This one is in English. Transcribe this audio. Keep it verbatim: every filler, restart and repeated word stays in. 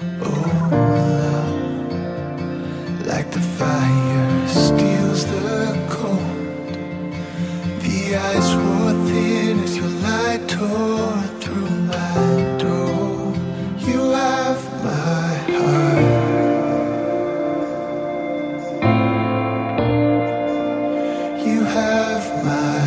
Oh, love, like the fire steals the cold. The ice wore thin as your light tore through my door. You have my heart. You have my